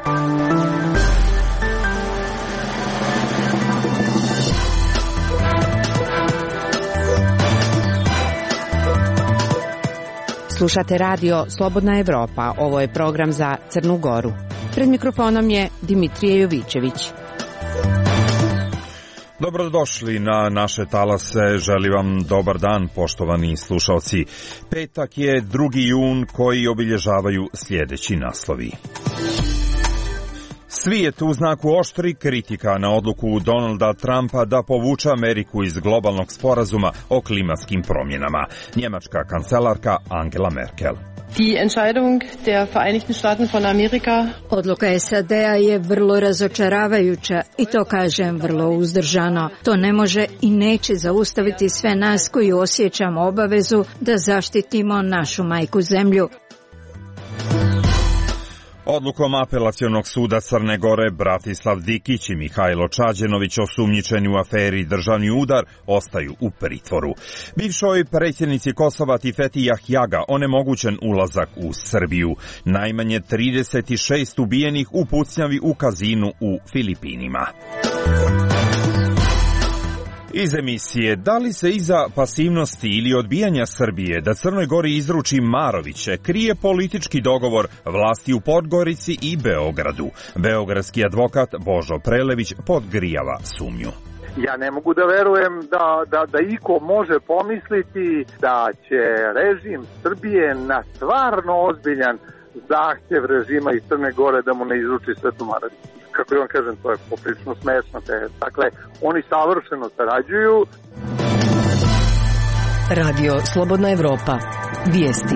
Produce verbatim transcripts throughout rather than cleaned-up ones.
Slušate radio Slobodna Evropa, ovo je program za Crnu Goru. Pred mikrofonom je Dimitrije Jovićević. Dobrodošli na naše talase, želim vam dobar dan, poštovani slušalci. Petak je drugi jun koji obilježavaju sljedeći naslovi. Svijet u znaku oštri kritika na odluku Donalda Trumpa da povuče Ameriku iz globalnog sporazuma o klimatskim promjenama. Njemačka kancelarka Angela Merkel. Die Entscheidung der Vereinigten Staaten von Amerika. Odluka S A D-a je vrlo razočaravajuća i to kažem vrlo uzdržano. To ne može i neće zaustaviti sve nas koji osjećamo obavezu da zaštitimo našu majku zemlju. Odlukom Apelacionog suda Crne Gore Bratislav Dikić i Mihajlo Čađenović, osumnjičeni u aferi Državni udar, ostaju u pritvoru. Bivšoj predsjednici Kosova Tifeti Jahjaga onemogućen ulazak u Srbiju. Najmanje trideset šest ubijenih u pucnjavi u kazinu u Filipinima. Iz emisije, da li se iza pasivnosti ili odbijanja Srbije da Crnoj Gori izruči Maroviće krije politički dogovor vlasti u Podgorici i Beogradu? Beogradski advokat Božo Prelević podgrijava sumnju. Ja ne mogu da verujem da, da, da iko može pomisliti da će režim Srbije na stvarno ozbiljan zahtjev režima iz Crne Gore da mu ne izruči Svetu Marović. Kako ja vam kažem, to je poprilično smešno. Dakle, oni savršeno sarađuju. Radio Slobodna Evropa. Vijesti.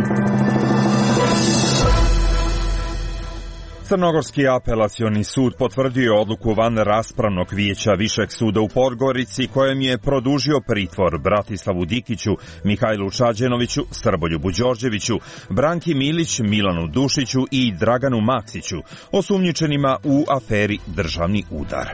Crnogorski apelacioni sud potvrdio je odluku van raspravnog vijeća Višeg suda u Podgorici kojem je produžio pritvor Bratislavu Dikiću, Mihajlu Čađenoviću, Srboljubu Đorđeviću, Branki Milić, Milanu Dušiću i Draganu Maksiću, osumnjičenima u aferi Državni udar.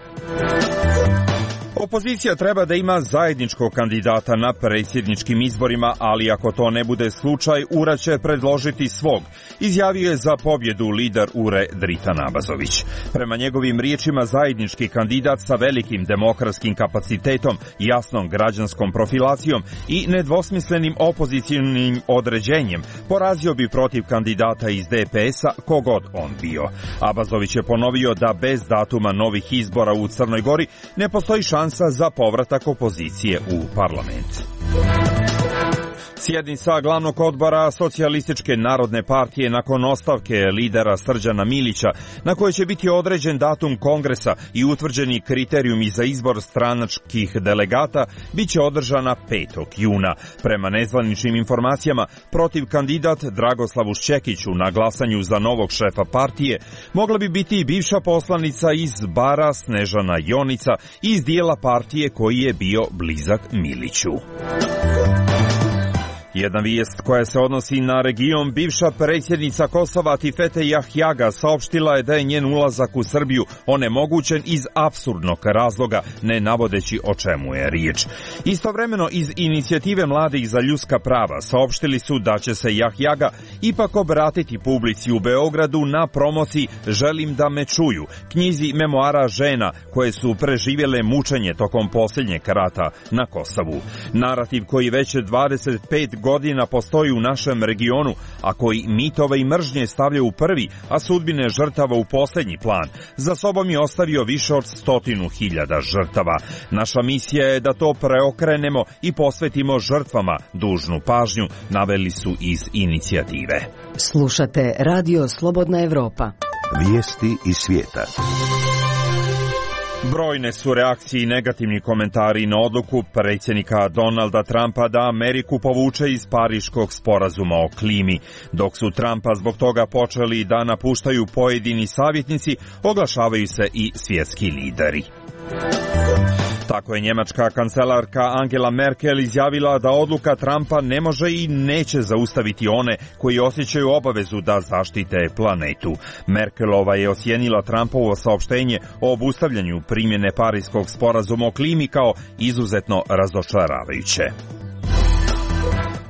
Opozicija treba da ima zajedničkog kandidata na predsjedničkim izborima, ali ako to ne bude slučaj, U R A će predložiti svog, izjavio je za pobjedu lider U R E Dritan Abazović. Prema njegovim riječima, zajednički kandidat sa velikim demokratskim kapacitetom, jasnom građanskom profilacijom i nedvosmislenim opozicionim određenjem porazio bi protiv kandidata iz D P S-a kogod on bio. Abazović je ponovio da bez datuma novih izbora u Crnoj Gori ne postoji šansa za povratak opozicije u parlament. Sjednica glavnog odbora Socijalističke narodne partije nakon ostavke lidera Srđana Milića, na kojoj će biti određen datum kongresa i utvrđeni kriterijumi za izbor stranačkih delegata, bit će održana petog juna. Prema nezvaničnim informacijama, protiv kandidat Dragoslavu Šćekiću na glasanju za novog šefa partije mogla bi biti i bivša poslanica iz Bara Snežana Jonica iz dijela partije koji je bio blizak Miliću. Jedna vijest koja se odnosi na region, bivša predsjednica Kosova Tifete Jahjaga saopštila je da je njen ulazak u Srbiju onemogućen iz apsurdnog razloga, ne navodeći o čemu je riječ. Istovremeno iz inicijative Mladih za ljudska prava saopštili su da će se Jahjaga ipak obratiti publici u Beogradu na promociji Želim da me čuju, knjizi memoara žena koje su preživjele mučenje tokom posljednjeg rata na Kosovu. Narativ koji već dvadeset pet godina postoji u našem regionu, a koji mitove i mržnje stavlja u prvi, a sudbine žrtava u posljednji plan, za sobom je ostavio više od stotinu hiljada žrtava. Naša misija je da to preokrenemo i posvetimo žrtvama dužnu pažnju, naveli su iz inicijative. Slušate Radio Slobodna Evropa. Vijesti iz svijeta. Brojne su reakcije i negativni komentari na odluku predsjednika Donalda Trumpa da Ameriku povuče iz Pariškog sporazuma o klimi. Dok su Trumpa zbog toga počeli da napuštaju pojedini savjetnici, oglašavaju se i svjetski lideri. Tako je njemačka kancelarka Angela Merkel izjavila da odluka Trumpa ne može i neće zaustaviti one koji osjećaju obavezu da zaštite planetu. Merkelova je ocijenila Trumpovo saopštenje o obustavljanju primjene Pariškog sporazuma o klimi kao izuzetno razočaravajuće.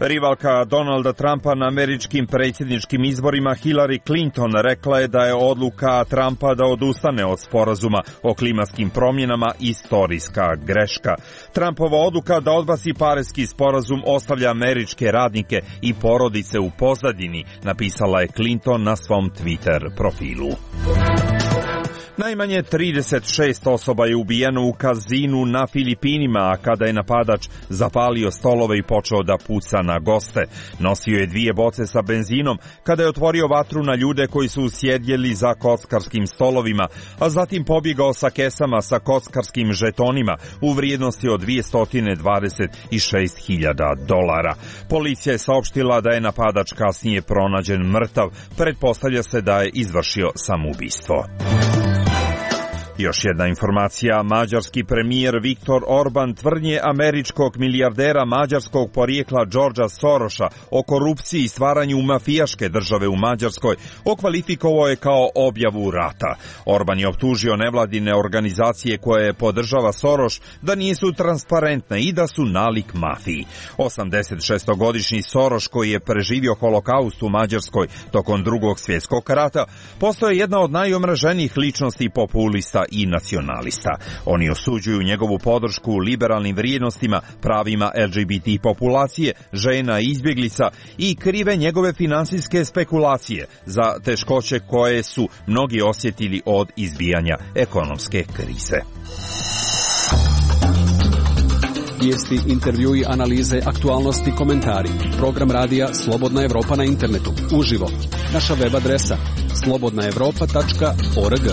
Rivalka Donalda Trumpa na američkim predsjedničkim izborima Hillary Clinton rekla je da je odluka Trumpa da odustane od sporazuma o klimatskim promjenama istorijska greška. Trumpova odluka da odbaci Pariski sporazum ostavlja američke radnike i porodice u pozadini, napisala je Clinton na svom Twitter profilu. Najmanje trideset šest osoba je ubijeno u kazinu na Filipinima, a kada je napadač zapalio stolove i počeo da puca na goste. Nosio je dvije boce sa benzinom kada je otvorio vatru na ljude koji su sjedjeli za kockarskim stolovima, a zatim pobjegao sa kesama sa kockarskim žetonima u vrijednosti od dvjesto dvadeset šest hiljada dolara. Policija je saopštila da je napadač kasnije pronađen mrtav. Pretpostavlja se da je izvršio samoubistvo. Još jedna informacija, mađarski premijer Viktor Orban tvrdnje američkog milijardera mađarskog porijekla Georgea Sorosa o korupciji i stvaranju mafijaške države u Mađarskoj okvalifikovao je kao objavu rata. Orban je optužio nevladine organizacije koje podržava Soros da nisu transparentne i da su nalik mafiji. osamdesetšestogodišnji Soros, koji je preživio holokaust u Mađarskoj tokom Drugog svjetskog rata, postao je jedna od najomraženijih ličnosti populista i nacionalista. Oni osuđuju njegovu podršku liberalnim vrijednostima, pravima L G B T populacije, žena i izbjeglica i krive njegove finansijske spekulacije za teškoće koje su mnogi osjetili od izbijanja ekonomske krize. Vijesti, intervjui, analize, aktualnosti, komentari. Program radija Slobodna Evropa na internetu. Uživo. Naša web adresa slobodna evropa tačka org.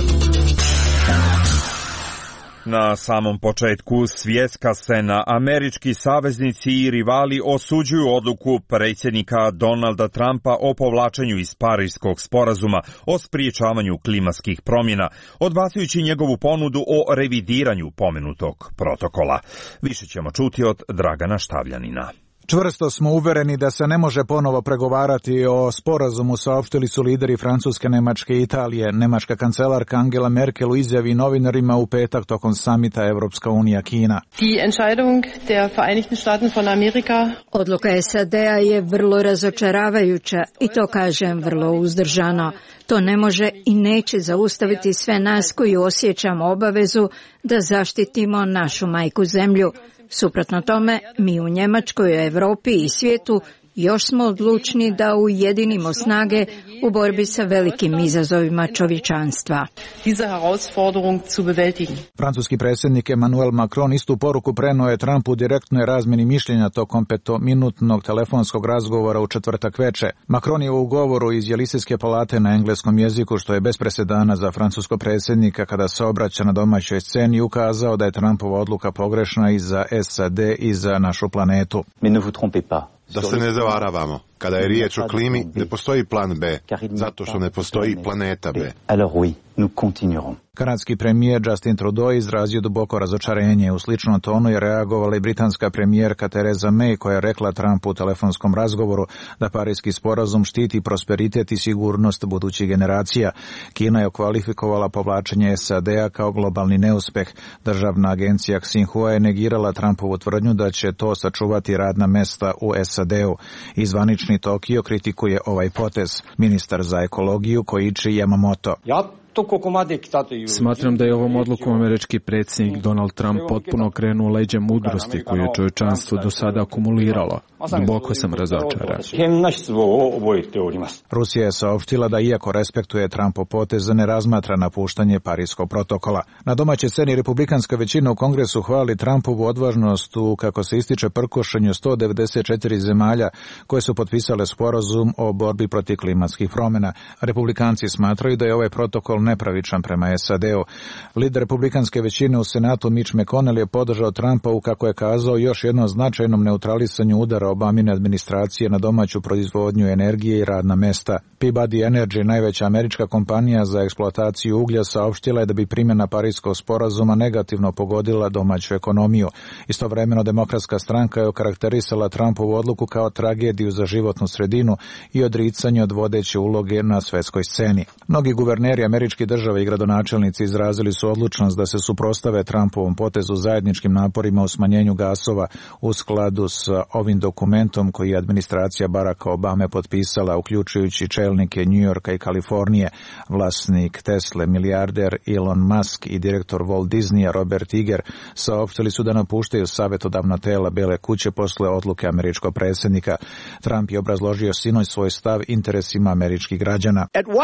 Na samom početku svjetska scena, američki saveznici i rivali osuđuju odluku predsjednika Donalda Trumpa o povlačenju iz Pariskog sporazuma o spriječavanju klimatskih promjena, odbacujući njegovu ponudu o revidiranju pomenutog protokola. Više ćemo čuti od Dragana Štavljanina. Čvrsto smo uvereni da se ne može ponovo pregovarati o sporazumu, saopštili su lideri Francuske, Nemačke i Italije. Nemačka kancelarka Angela Merkel u izjavi novinarima u petak tokom samita Evropska unija Kina. Die Entscheidung der Vereinigten Staaten von Amerika. Odluka S A D-a je vrlo razočaravajuća i to kažem vrlo uzdržano. To ne može i neće zaustaviti sve nas koji osjećamo obavezu da zaštitimo našu majku zemlju. Suprotno tome, mi u Njemačkoj, Europi i svijetu još smo odlučni da ujedinimo snage u borbi sa velikim izazovima čovječanstva. Diese Herausforderung zu bewältigen. Francuski predsjednik Emmanuel Macron istu poruku prenuo je Trumpu u direktnoj razmjeni mišljenja tokom petominutnog telefonskog razgovora u četvrtak veče. Macron je u govoru iz Jelisejske palate na engleskom jeziku, što je bez presedana za francuskog predsjednika kada se obraća na domaćoj sceni, ukazao da je Trumpova odluka pogrešna i za S A D i za našu planetu. Mais ne vous trompez pas. Da se ne zavaravamo. Kada je riječ o klimi, ne postoji plan B, zato što ne postoji planeta B. Alors oui, nous continuerons. Kanadski premijer Justin Trudeau izrazio duboko razočarenje. U sličnom tonu je reagovala i britanska premijerka Theresa May, koja je rekla Trumpu u telefonskom razgovoru da Pariski sporazum štiti prosperitet i sigurnost budućih generacija. Kina je okvalifikovala povlačenje S A D-a kao globalni neuspeh. Državna agencija Xinhua je negirala Trumpovu tvrdnju da će to sačuvati radna mesta u S A D-u. Zvanični Tokio kritikuje ovaj potez. Ministar za ekologiju Koichi Yamamoto. Smatram da je ovom odlukom američki predsjednik Donald Trump potpuno krenuo leđa mudrosti koju je čovječanstvo do sada akumuliralo. Duboko sam razočaran. Rusija je saopštila da iako respektuje Trumpov potez, ne razmatra napuštanje Pariskog protokola. Na domaćoj sceni republikanska većina u Kongresu hvali Trumpovu odvažnost u, kako se ističe, prkošenju sto devedeset četiri zemalja koje su potpisale sporazum o borbi protiv klimatskih promjena. Republikanci smatraju da je ovaj protokol nepravičan prema S A D-u. Lider republikanske većine u Senatu Mitch McConnell je podržao Trumpa u, kako je kazao, još jednom značajnom neutralisanju udara Obamine administracije na domaću proizvodnju energije i radna mesta. Peabody Energy, najveća američka kompanija za eksploataciju uglja, saopštila je da bi primjena Pariskog sporazuma negativno pogodila domaću ekonomiju. Istovremeno Demokratska stranka je okarakterisala Trumpovu odluku kao tragediju za životnu sredinu i odricanje od vodeće uloge na svjetskoj sceni. Mnogi guverneri američkih država i gradonačelnici izrazili su odlučnost da se suprotstave Trumpovom potezu zajedničkim naporima u smanjenju gasova u skladu s ovim dokumentom dokumentom koji je administracija Baracka Obame potpisala, uključujući čelnike New Yorka i Kalifornije. Vlasnik Tesle, milijarder Elon Musk i direktor Walt Disneya Robert Iger saopštili su da napuštaju savjetodavna tela Bele kuće posle odluke američkog predsjednika. Trump je obrazložio sinoć svoj stav interesima američkih građana.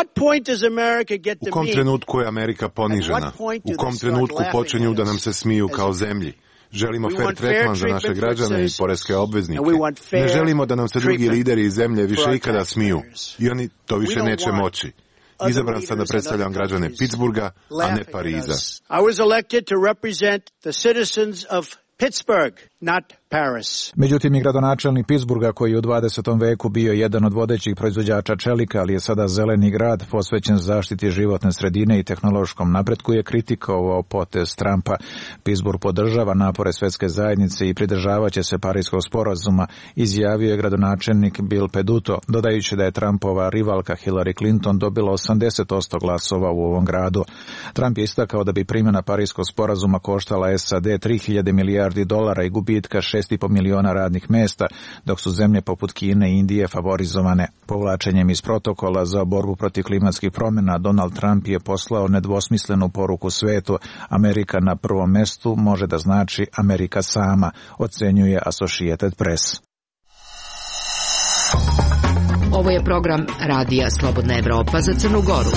U kom trenutku je Amerika ponižena? U kom trenutku počinju da nam se smiju kao zemlji? Želimo fair tretman za naše građane i poreske obveznike. Ne želimo da nam se drugi lideri iz zemlje više ikada smiju. I oni to više neće moći. Izabran sam da predstavljam građane Pittsburgha, a ne Pariza. Pittsburgh, not Paris. Međutim, i gradonačelnik Pittsburgha, koji je u dvadesetom veku bio jedan od vodećih proizvođača čelika, ali je sada zeleni grad posvećen zaštiti životne sredine i tehnološkom napretku, je kritikovao potez Trumpa. Pittsburgh podržava napore svetske zajednice i pridržavaće se Pariskog sporazuma, izjavio je gradonačelnik Bill Peduto, dodajući da je Trumpova rivalka Hillary Clinton dobila osamdeset posto glasova u ovom gradu. Trump je istakao da bi primjena Pariskog sporazuma koštala S A D tri hiljade milijardi dolara i gubitka šest i po miliona radnih mesta, dok su zemlje poput Kine i Indije favorizovane. Povlačenjem iz protokola za borbu protiv klimatskih promjena, Donald Trump je poslao nedvosmislenu poruku svetu. Amerika na prvom mestu može da znači Amerika sama, ocenjuje Associated Press. Ovo je program Radija Slobodna Evropa za Crnu Goru.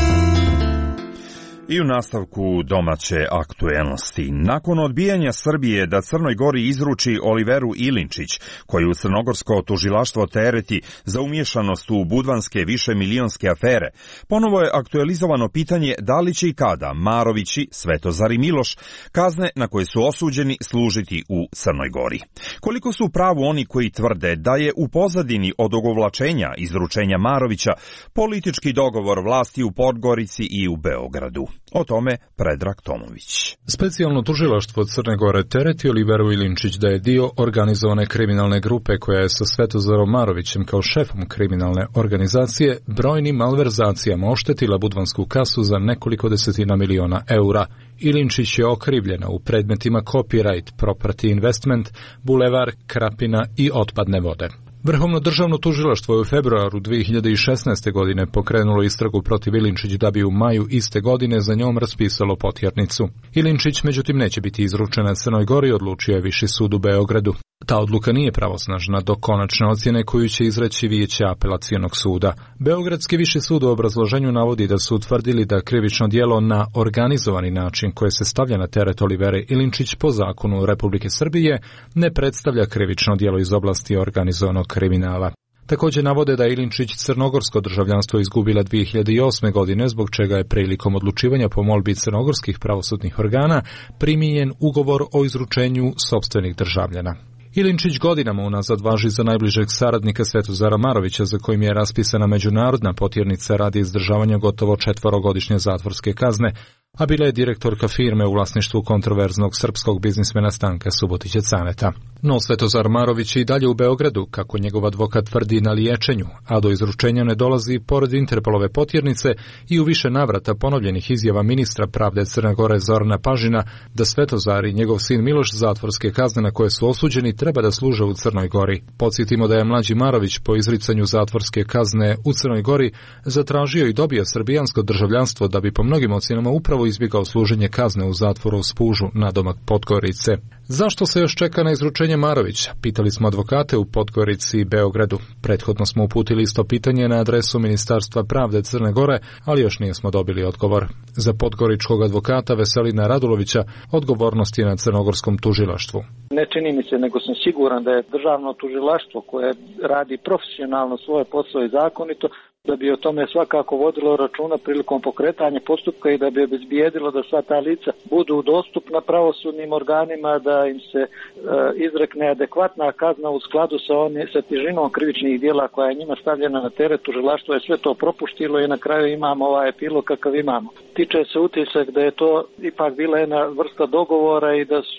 I u nastavku domaće aktuelnosti. Nakon odbijanja Srbije da Crnoj Gori izruči Oliveru Ilinčić, koju crnogorsko tužilaštvo tereti za umiješanost u budvanske višemilionske afere, ponovo je aktualizovano pitanje da li će i kada Marovići, Svetozar i Miloš kazne na koje su osuđeni služiti u Crnoj Gori. Koliko su u pravu oni koji tvrde da je u pozadini odugovlačenja izručenja Marovića politički dogovor vlasti u Podgorici i u Beogradu? O tome Predrag Tomović. Specijalno tužilaštvo Crne Gore tereti Oliveru Ilinčić da je dio organizovane kriminalne grupe koja je sa Svetozarom Marovićem kao šefom kriminalne organizacije brojnim malverzacijama oštetila budvansku kasu za nekoliko desetina miliona eura. Ilinčić je okrivljena u predmetima copyright, property investment, bulevar, Krapina i otpadne vode. Vrhovno državno tužilaštvo je u februaru dve hiljade šesnaeste. godine pokrenulo istragu protiv Ilinčić da bi u maju iste godine za njom raspisalo potjernicu. Ilinčić međutim neće biti izručena Crnoj Gori, odlučio je Viši sud u Beogradu. Ta odluka nije pravosnažna do konačne ocjene koju će izreći Vijeće apelacionog suda. Beogradski Viši sud u obrazloženju navodi da su utvrdili da krivično djelo na organizovani način koje se stavlja na teret Olivere Ilinčić po zakonu Republike Srbije ne predstavlja krivično djelo iz oblasti organizovanog kriminala. Također navode da je Ilinčić crnogorsko državljanstvo izgubila dve hiljade osme. godine, zbog čega je prilikom odlučivanja po molbi crnogorskih pravosudnih organa primijenjen ugovor o izručenju sopstvenih državljana. Ilinčić godinama unazad važi za najbližeg saradnika Svetozara Marovića, za kojim je raspisana međunarodna potjernica radi izdržavanja gotovo četvorogodišnje zatvorske kazne, a bila je direktorka firme u vlasništvu kontroverznog srpskog biznismena Stanka Subotića Caneta. No Svetozar Marović je i dalje u Beogradu, kako njegov advokat tvrdi, na liječenju, a do izručenja ne dolazi pored Interpolove potjernice i u više navrata ponovljenih izjava ministra pravde Crne Gore Zorana Pažina da Svetozar i njegov sin Miloš zatvorske kazne na koje su osuđeni treba da služe u Crnoj Gori. Podsjetimo da je mlađi Marović po izricanju zatvorske kazne u Crnoj Gori zatražio i dobio srbijansko državljanstvo da bi po mnogim ocjenama upravo izbjegao služenje kazne u zatvoru u Spužu nadomak Podgorice. Zašto se još čeka na izručenje Marovića? Pitali smo advokate u Podgorici i Beogradu. Prethodno smo uputili isto pitanje na adresu Ministarstva pravde Crne Gore, ali još nismo dobili odgovor. Za podgoričkog advokata Veselina Radulovića odgovornost je na crnogorskom tužilaštvu. Ne čini mi se, nego sam siguran da je državno tužilaštvo koje radi profesionalno svoje posao i zakonito, da bi o tome svakako vodilo računa prilikom pokretanja postupka i da bi obezbijedilo da sva ta lica budu dostupna pravosudnim organima, da im se e, izrekne adekvatna kazna u skladu sa, oni, sa težinom krivičnih djela koja je njima stavljena na teret. Tužilaštvo je sve to propuštilo i na kraju imamo ovaj epilog kakav imamo. Tiče se utisak da je to ipak bila jedna vrsta dogovora i da su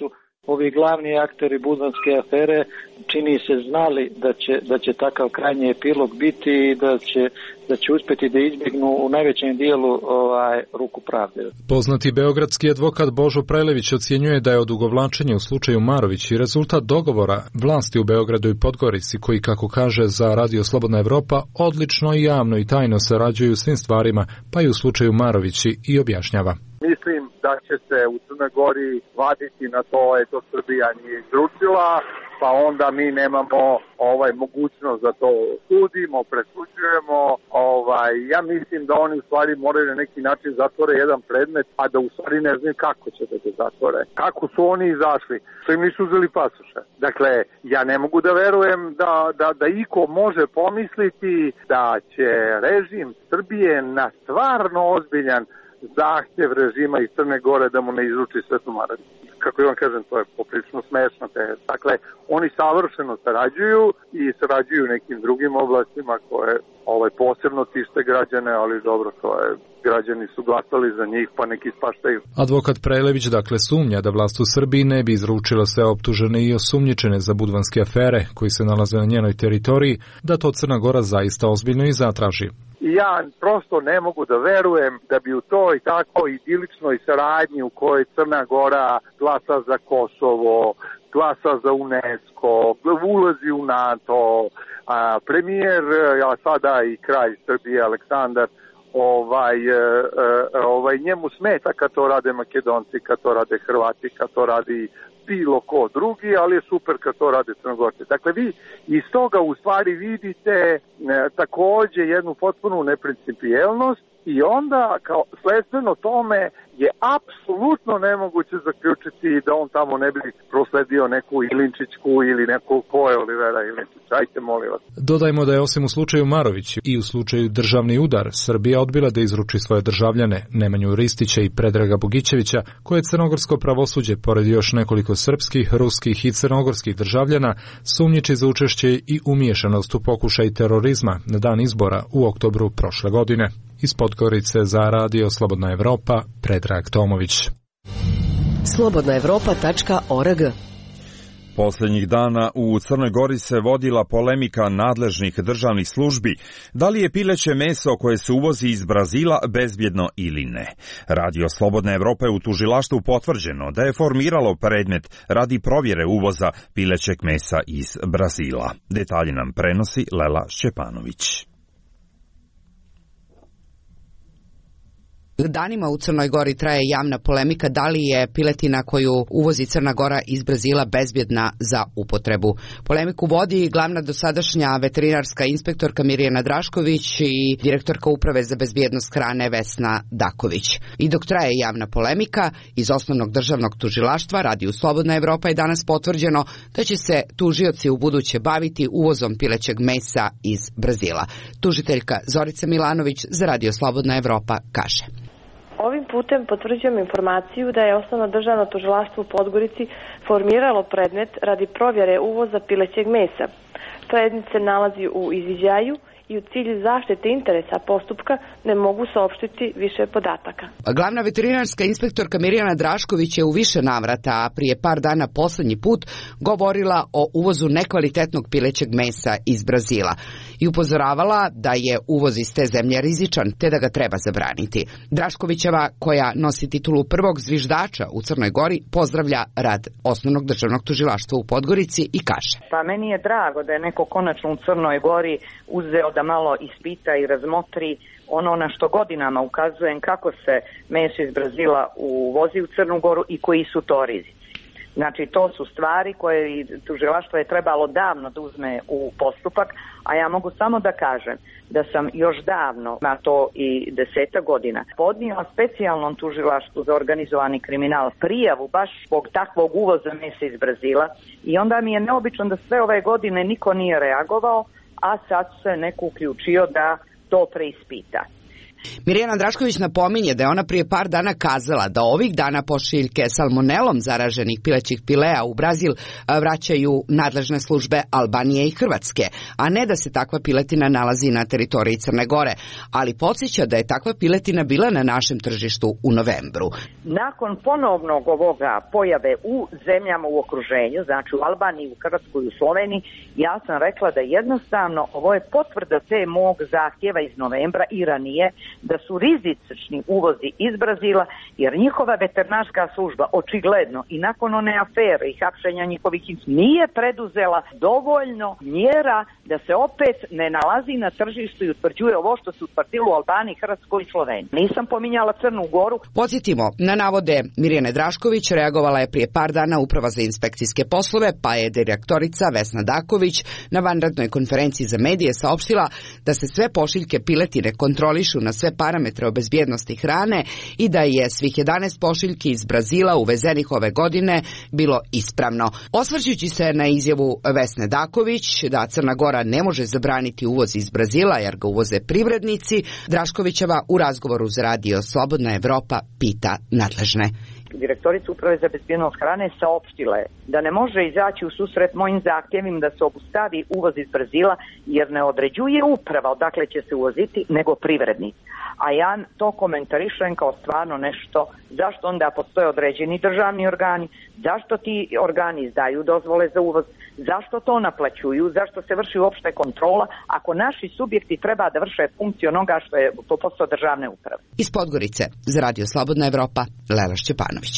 Ovi glavni akteri budvanske afere čini se znali da će, da će takav krajnji epilog biti i da će, da će uspjeti da izbjegnu u najvećem dijelu ovaj, ruku pravde. Poznati beogradski advokat Božo Prelević ocjenjuje da je odugovlačenje u slučaju Marović i rezultat dogovora vlasti u Beogradu i Podgorici koji, kako kaže za Radio Slobodna Evropa, odlično i javno i tajno sarađuju u svim stvarima, pa i u slučaju Marovići, i objašnjava. Mislim da će se u Crnoj Gori vaditi na to, eto Srbija nije izručila, pa onda mi nemamo ovaj mogućnost da to sudimo, presuđujemo. Ovaj, ja mislim da oni u stvari moraju na neki način zatvore jedan predmet, a da u stvari ne znaju kako će da ga zatvore. Kako su oni izašli? Što im nisu uzeli pasoše. Dakle, ja ne mogu da verujem da, da, da iko može pomisliti da će režim Srbije na stvarno ozbiljan zahtjev režima iz Crne Gore da mu ne izruči Svetu Marović. Kako ja vam kažem, to je poprilično smešno. Dakle, oni savršeno sarađuju i sarađuju u nekim drugim oblastima koje ovaj, posebno tište građane, ali dobro, to je, građani su glasali za njih, pa neki spaštaju. Advokat Prelević dakle sumnja da vlast u Srbiji ne bi izručila sve optužene i osumnjičene za budvanske afere koji se nalaze na njenoj teritoriji, da to Crna Gora zaista ozbiljno i zatraži. I ja prosto ne mogu da verujem da bi u toj tako idiličnoj saradnji u kojoj Crna Gora glasa za Kosovo, glasa za UNESCO, ulazi u NATO, a, premijer, a sada i kralj Srbije Aleksandar, ovaj, ovaj, njemu smeta kad to rade Makedonci, kad to rade Hrvati, kad to radi bilo ko drugi, ali je super kad to rade Crnogorci. Dakle, vi iz toga u stvari vidite e, također jednu potpunu neprincipijelnost i onda kao sledstveno tome je apsolutno nemoguće zaključiti da on tamo ne bi prosledio neku Ilinčićku ili neku ko je Olivera Ilinčić. Ajte, molim vas. Dodajmo da je osim u slučaju Marović i u slučaju državni udar Srbija odbila da izruči svoje državljane Nemanju Ristića i Predraga Bogićevića, koje je crnogorsko pravosuđe, pored još nekoliko srpskih, ruskih i crnogorskih državljana, sumnjiči za učešće i umiješanost u pokušaj terorizma na dan izbora u oktobru prošle godine. Iz Podgorice za Radio Slobodna Evropa, Predrag Tomović. slobodna evropa tačka org. Posljednjih dana u Crnoj Gori se vodila polemika nadležnih državnih službi da li je pileće meso koje se uvozi iz Brazila bezbjedno ili ne. Radio Slobodna Evropa je u tužilaštvu potvrđeno da je formiralo predmet radi provjere uvoza pilećeg mesa iz Brazila. Detalje nam prenosi Lela Šćepanović. Danima u Crnoj Gori traje javna polemika da li je piletina koju uvozi Crna Gora iz Brazila bezbjedna za upotrebu. Polemiku vodi glavna dosadašnja veterinarska inspektorka Mirjana Drašković i direktorka Uprave za bezbjednost hrane Vesna Daković. I dok traje javna polemika, iz osnovnog državnog tužilaštva Radio Slobodna Evropa je danas potvrđeno da će se tužioci u buduće baviti uvozom pilećeg mesa iz Brazila. Tužiteljka Zorica Milanović za Radio Slobodna Evropa kaže: Ovim putem potvrđujem informaciju da je Osnovno državno tužilaštvo u Podgorici formiralo predmet radi provjere uvoza pilećeg mesa. Predmet se nalazi u izviđaju i u cilju zaštite interesa postupka ne mogu saopštiti više podataka. Glavna veterinarska inspektorka Mirjana Drašković je u više navrata, a prije par dana posljednji put, govorila o uvozu nekvalitetnog pilećeg mesa iz Brazila i upozoravala da je uvoz iz te zemlje rizičan, te da ga treba zabraniti. Draškovićeva, koja nosi titulu prvog zviždača u Crnoj Gori, pozdravlja rad Osnovnog državnog tužilaštva u Podgorici i kaže: Pa meni je drago da je neko konačno u Crnoj Gori uzeo da malo ispita i razmotri ono na što godinama ukazujem, kako se meso iz Brazila uvozi u Crnu Goru i koji su to rizici. Znači, to su stvari koje tužilaštvo je trebalo davno da uzme u postupak, a ja mogu samo da kažem da sam još davno, na to i deseta godina, podnijela specijalnom tužilaštvu za organizovani kriminal prijavu baš zbog takvog uvoza mesa iz Brazila i onda mi je neobično da sve ove godine niko nije reagovao, a sad se neko uključio da to preispita. Mirjana Drašković napominje da je ona prije par dana kazala da ovih dana pošiljke salmonelom zaraženih pilećih pilea u Brazil vraćaju nadležne službe Albanije i Hrvatske, a ne da se takva piletina nalazi na teritoriji Crne Gore, ali podsjeća da je takva piletina bila na našem tržištu u novembru. Nakon ponovnog ovoga pojave u zemljama u okruženju, znači u Albaniji, u Hrvatskoj i u Sloveniji, ja sam rekla da jednostavno ovo je potvrda te mog zahtjeva iz novembra i ranije, da su rizični uvozi iz Brazila, jer njihova veterinarska služba očigledno i nakon one afere i hapšenja njihovih nije preduzela dovoljno mjera da se opet ne nalazi na tržištu i utvrđuje ovo što se utvrdilo u Albaniji, Hrvatskoj i Sloveniji. Nisam pominjala Crnu Goru. Podsjetimo, na navode Mirjane Drašković reagovala je prije par dana Uprava za inspekcijske poslove, pa je direktorica Vesna Daković na vanrednoj konferenciji za medije saopštila da se sve pošiljke piletine kontrolišu na sve parametre o bezbjednosti hrane i da je svih jedanaest pošiljki iz Brazila uvezenih ove godine bilo ispravno. Osvrćući se na izjavu Vesne Daković da Crna Gora ne može zabraniti uvoz iz Brazila jer ga uvoze privrednici, Draškovićeva u razgovoru za radio Slobodna Evropa pita nadležne. Direktorica Uprave za bezbjednost hrane saopštila je da ne može izaći u susret mojim zahtjevima da se obustavi uvoz iz Brazila jer ne određuje uprava odakle će se uvoziti, nego privrednici. A ja to komentarišem kao stvarno nešto, zašto onda postoje određeni državni organi, zašto ti organi izdaju dozvole za uvoz, zašto to naplaćuju, zašto se vrši uopšte kontrola, ako naši subjekti treba da vrše funkciju onoga što je to posao državne uprave. Iz Podgorice za radio Slobodna Evropa, Lela Šćepanović.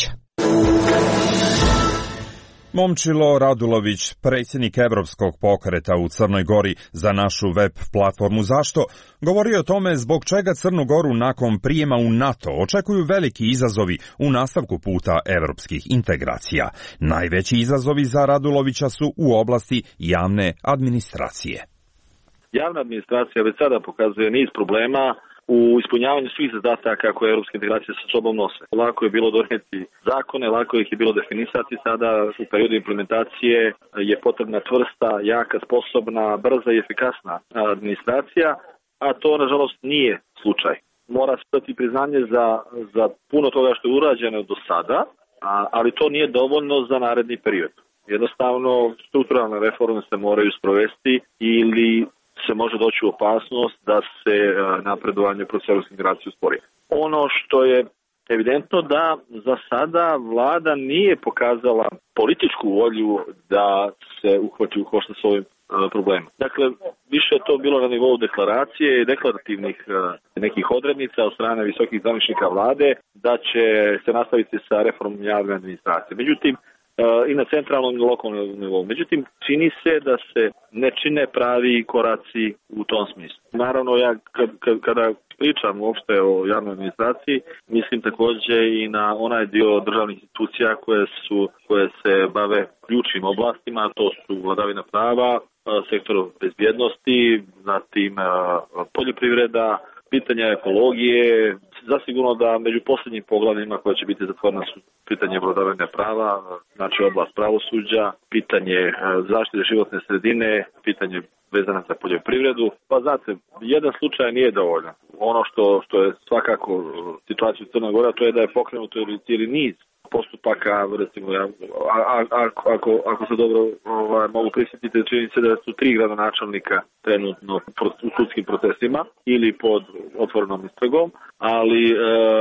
Momčilo Radulović, predsjednik Evropskog pokreta u Crnoj Gori za našu web platformu Zašto, govori o tome zbog čega Crnu Goru nakon prijema u NATO očekuju veliki izazovi u nastavku puta evropskih integracija. Najveći izazovi za Radulovića su u oblasti javne administracije. Javna administracija već sada pokazuje niz problema u ispunjavanju svih zadataka koje europske integracije sa sobom nose. Lako je bilo donijeti zakone, lako ih je bilo definisati, sada u periodu implementacije je potrebna čvrsta, jaka, sposobna, brza i efikasna administracija, a to nažalost nije slučaj. Mora se dati priznanje za, za puno toga što je urađeno do sada, a, ali to nije dovoljno za naredni period. Jednostavno, strukturalne reforme se moraju sprovesti ili se može doći u opasnost da se napredovanje procesa europske integracije uspori. Ono što je evidentno da za sada vlada nije pokazala političku volju da se uhvati u koštac s ovim problemom. Dakle, više je to bilo na nivou deklaracije i deklarativnih nekih odrednica od strane visokih zvaničnika vlade da će se nastaviti sa reformom javne administracije. Međutim, i na centralnom i lokalnom nivou. Međutim, čini se da se ne čine pravi koraci u tom smislu. Naravno, ja kad, kad, kada pričam uopšte o javnoj administraciji, mislim također i na onaj dio državnih institucija koje su koje se bave ključnim oblastima, to su vladavina prava, sektor bezbjednosti, zatim poljoprivreda, pitanja ekologije. Zasigurno da među posljednjim poglavljima koja će biti zatvorena su pitanje vladavine prava, znači oblast pravosuđa, pitanje zaštite životne sredine, pitanje vezano za poljoprivredu. Pa znate, jedan slučaj nije dovoljan. Ono što, što je svakako situacija u Crnoj Gori, to je da je pokrenuto cijeli niz postupaka, recimo, a, a, a, ako, ako se dobro ovaj, mogu prisjetiti, čini se da su tri gradonačelnika trenutno u sudskim procesima ili pod otvorenom istragom, ali e,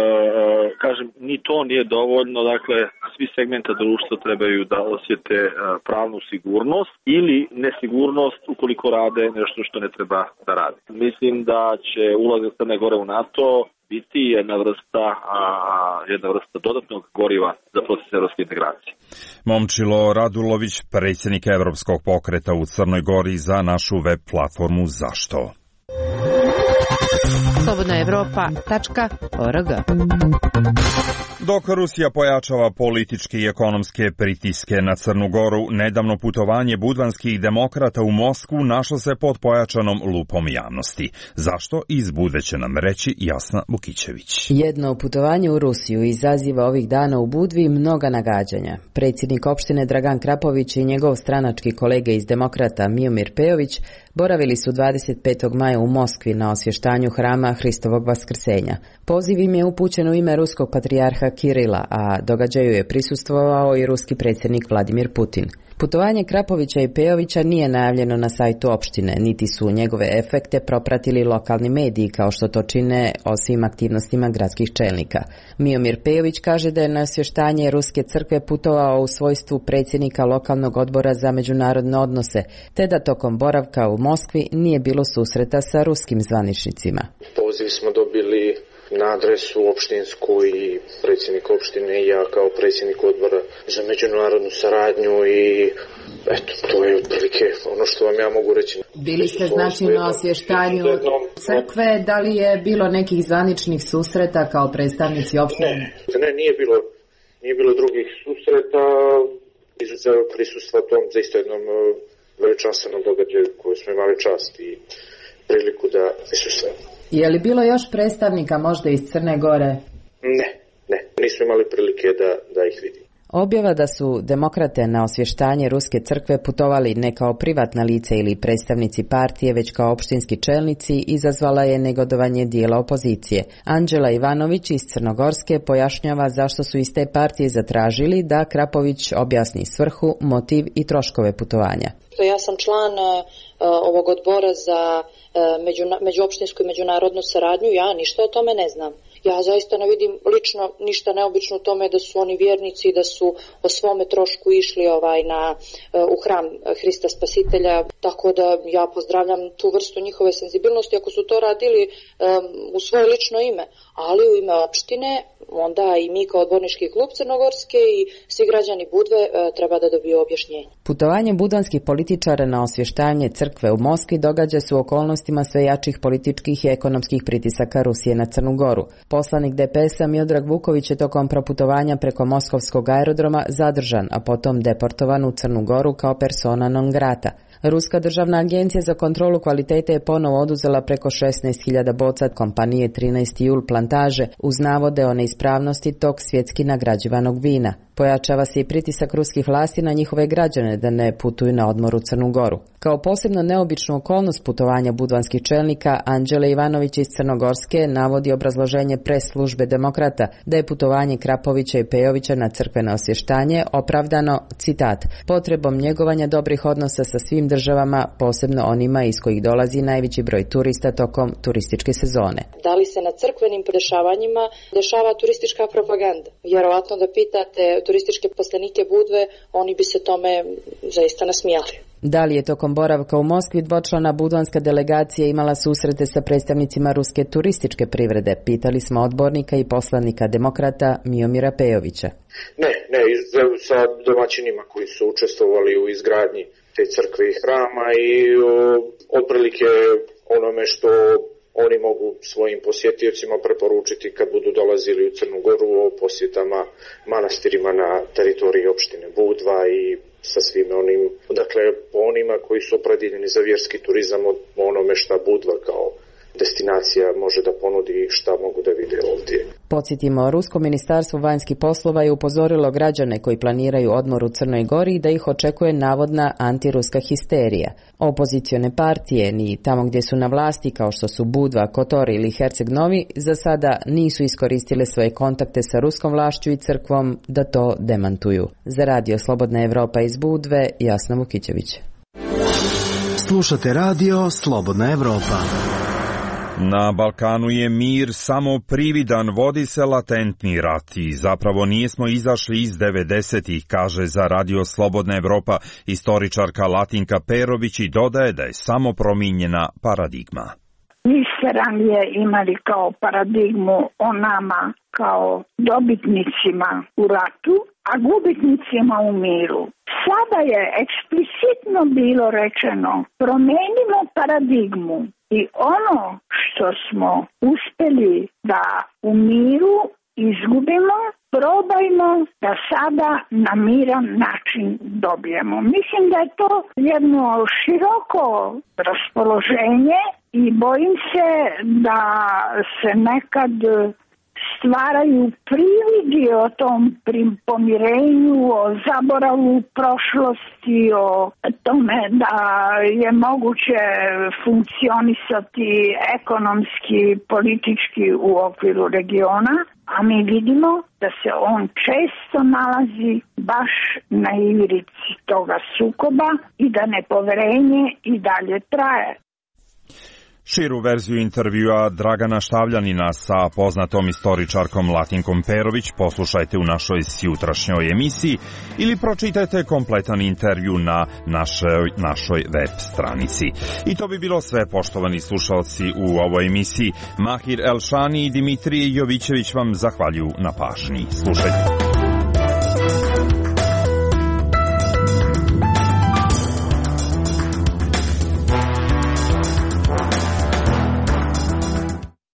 kažem, ni to nije dovoljno, dakle, svi segmenta društva trebaju da osjete e, pravnu sigurnost ili nesigurnost ukoliko rade nešto što ne treba da rade. Mislim da će ulazak Crne Gore u NATO biti jedna vrsta, a, jedna vrsta dodatnog goriva za proces evropske integracije. Momčilo Radulović, predsjednik Evropskog pokreta u Crnoj Gori za našu web platformu Zašto. Slobodna Evropa tačka org. Dok Rusija pojačava političke i ekonomske pritiske na Crnu Goru, nedavno putovanje budvanskih demokrata u Moskvu našlo se pod pojačanom lupom javnosti. Zašto? Izbude će nam reći Jasna Vukićević. Jedno putovanje u Rusiju izaziva ovih dana u Budvi mnoga nagađanja. Predsjednik opštine Dragan Krapović i njegov stranački kolege iz demokrata Miomir Pejović Boravili su dvadeset petog maja u Moskvi na osvještanju hrama Hristovog vaskrsenja. Poziv im je upućen u ime ruskog patrijarha Kirila, a događaju je prisustvovao i ruski predsjednik Vladimir Putin. Putovanje Krapovića i Pejovića nije najavljeno na sajtu opštine, niti su njegove efekte propratili lokalni mediji kao što to čine o svim aktivnostima gradskih čelnika. Miomir Pejović kaže da je na osvještanje Ruske crkve putovao u svojstvu predsjednika lokalnog odbora za međunarodne odnose, te da tokom boravka u Moskvi nije bilo susreta sa ruskim zvaničnicima. Poziv smo dobili na adresu opštinsku i predsjednik opštine i ja kao predsjednik odbora za međunarodnu saradnju i eto, to je otprilike ono što vam ja mogu reći. Bili ste znači na osvještanju crkve, da li je bilo nekih zvaničnih susreta kao predstavnici opštine? Ne, ne, nije bilo, nije bilo drugih susreta, izuzev prisustva tom za isto jednom veličanstvenom događaju koju smo imali čast i priliku da prisustvujemo. Je li bilo još predstavnika možda iz Crne Gore? Ne, ne, nismo imali prilike da, da ih vidimo. Objava da su demokrate na osvještanje Ruske crkve putovali ne kao privatna lice ili predstavnici partije, već kao opštinski čelnici, izazvala je negodovanje dijela opozicije. Anđela Ivanović iz Crnogorske pojašnjava zašto su iz te partije zatražili da Krapović objasni svrhu, motiv i troškove putovanja. Ja sam član uh, ovog odbora za uh, među, međuopštinsku i međunarodnu saradnju, ja ništa o tome ne znam. Ja zaista ne vidim lično ništa neobično u tome da su oni vjernici i da su o svome trošku išli ovaj na, uh, u hram Hrista Spasitelja, tako da ja pozdravljam tu vrstu njihove senzibilnosti ako su to radili um, u svoje lično ime, ali u ime opštine onda i mi kao odbornički klub Crnogorske i svi građani Budve uh, treba da dobiju objašnjenje. Putovanje budvanskih političara na osvještanje crkve u Moskvi događa se u okolnostima sve jačih političkih i ekonomskih pritisaka Rusije na Crnu Goru. Poslanik D P S-a Miodrag Vuković je tokom proputovanja preko moskovskog aerodroma zadržan, a potom deportovan u Crnu Goru kao persona non grata. Ruska državna agencija za kontrolu kvalitete je ponovo oduzela preko šesnaest hiljada boca kompanije trinaesti jul plantaže uz navode o neispravnosti tog svjetski nagrađivanog vina. Pojačava se i pritisak ruskih vlasti na njihove građane da ne putuju na odmor u Crnu Goru. Kao posebno neobičnu okolnost putovanja budvanskih čelnika, Anđele Ivanović iz Crnogorske navodi obrazloženje pres službe demokrata da je putovanje Krapovića i Pejovića na crkveno osvještanje opravdano, citat, potrebom njegovanja dobrih odnosa sa svim državama, posebno onima iz kojih dolazi najveći broj turista tokom turističke sezone. Da li se na crkvenim dešavanjima dešava turistička propaganda? Vjerovatno da pitate turističke poslanike Budve, oni bi se tome zaista nasmijali. Da li je tokom boravka u Moskvi dvočlana budvanska delegacija imala susrete sa predstavnicima ruske turističke privrede? Pitali smo odbornika i poslanika demokrata Miomira Pejovića. Ne, ne, sa domaćinima koji su učestvovali u izgradnji te crkve i hrama i o, otprilike onome što oni mogu svojim posjetiocima preporučiti kad budu dolazili u Crnu Goru o posjetama manastirima na teritoriji opštine Budva i sa svim onim, dakle po onima koji su opredjeljeni za vjerski turizam od onome šta Budva kao destinacija može da ponudi i šta mogu da vide ovdje. Podsjetimo, Rusko ministarstvo vanjskih poslova je upozorilo građane koji planiraju odmor u Crnoj Gori da ih očekuje navodna antiruska histerija. Opozicione partije, ni tamo gdje su na vlasti kao što su Budva, Kotor ili Herceg Novi, za sada nisu iskoristile svoje kontakte sa ruskom vlašću i crkvom da to demantuju. Za Radio Slobodna Evropa iz Budve, Jasna Vukićević. Slušate Radio Slobodna Evropa. Na Balkanu je mir samo prividan, vodi se latentni rat i zapravo nismo izašli iz devedesetih, kaže za Radio Slobodna Evropa istoričarka Latinka Perović i dodaje da je samo promijenjena paradigma. Mi ste ranije imali kao paradigmu o nama kao dobitnicima u ratu, a gubitnicima u miru. Sada je eksplicitno bilo rečeno, promenimo paradigmu i ono što smo uspjeli da u miru izgubimo, probajmo da sada na miran način dobijemo. Mislim da je to jedno široko raspoloženje i bojim se da se nekad stvaraju prividi o tom pomirenju, o zaboravu prošlosti, o tome da je moguće funkcionisati ekonomski, politički u okviru regiona, a mi vidimo da se on često nalazi baš na ivrici toga sukoba i da nepoverenje i dalje traje. Širu verziju intervjua Dragana Štavljanina sa poznatom istoričarkom Latinkom Perović poslušajte u našoj sjutrašnjoj emisiji ili pročitajte kompletan intervju na našoj, našoj web stranici. I to bi bilo sve, poštovani slušalci, u ovoj emisiji. Mahir Elšani i Dimitrije Jovićević vam zahvaljuju na pažnji. Slušajte.